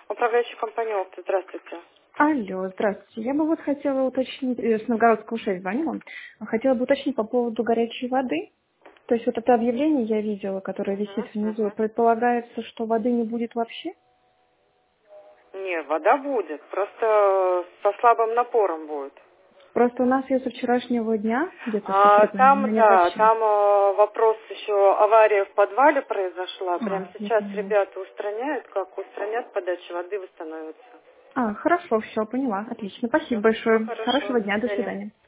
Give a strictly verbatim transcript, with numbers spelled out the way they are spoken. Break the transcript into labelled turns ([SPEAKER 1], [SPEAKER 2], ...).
[SPEAKER 1] Управляющая компания «Опта». Здравствуйте.
[SPEAKER 2] Алло, здравствуйте. Я бы вот хотела уточнить, э, с Новгородского шесть звонила, хотела бы уточнить по поводу горячей воды. То есть вот это объявление я видела, которое висит
[SPEAKER 1] Мгм,
[SPEAKER 2] внизу.
[SPEAKER 1] мгм.
[SPEAKER 2] Предполагается, что воды не будет вообще?
[SPEAKER 1] Не, вода будет, просто со слабым напором будет.
[SPEAKER 2] Просто у нас ее со вчерашнего дня, где-то с
[SPEAKER 1] А,
[SPEAKER 2] утра,
[SPEAKER 1] там,
[SPEAKER 2] нет
[SPEAKER 1] да,
[SPEAKER 2] вообще.
[SPEAKER 1] там э, вопрос еще, авария в подвале произошла. Прямо
[SPEAKER 2] А, я
[SPEAKER 1] сейчас
[SPEAKER 2] поняла.
[SPEAKER 1] ребята устраняют, как устранят, подача воды восстановится.
[SPEAKER 2] А, хорошо, все, поняла. Отлично. Спасибо
[SPEAKER 1] Все, все
[SPEAKER 2] большое.
[SPEAKER 1] хорошо,
[SPEAKER 2] Хорошего
[SPEAKER 1] до
[SPEAKER 2] дня, до
[SPEAKER 1] свидания.
[SPEAKER 2] свидания.